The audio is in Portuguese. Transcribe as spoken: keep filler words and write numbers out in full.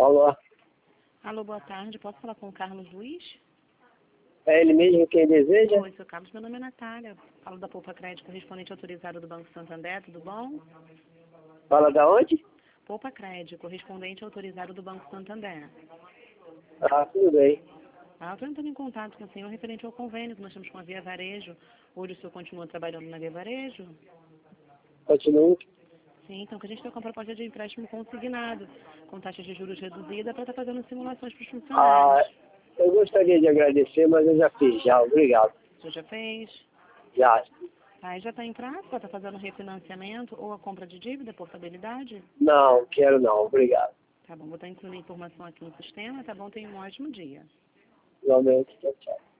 Alô? Alô, boa tarde. Posso falar com o Carlos Luiz? É ele mesmo quem deseja? Oi, seu Carlos. Meu nome é Natália. Falo da Poupa Crédito, correspondente autorizado do Banco Santander. Tudo bom? Fala da onde? Poupa Crédito, correspondente autorizado do Banco Santander. Ah, tudo bem. Ah, eu estou entrando em contato com o senhor referente ao convênio que nós temos com a Via Varejo. Hoje o senhor continua trabalhando na Via Varejo? Continuo. Sim, então que a gente tem uma proposta de empréstimo consignado, com taxa de juros reduzida, para estar fazendo simulações para os funcionários. Ah, eu gostaria de agradecer, mas eu já fiz, já. Obrigado. O senhor já fez? Já. Aí já está em prazo para estar fazendo refinanciamento ou a compra de dívida por estabilidade? Não, quero não. Obrigado. Tá bom, vou estar incluindo a informação aqui no sistema, tá bom? Tenha um ótimo dia. Igualmente. Tchau, tchau.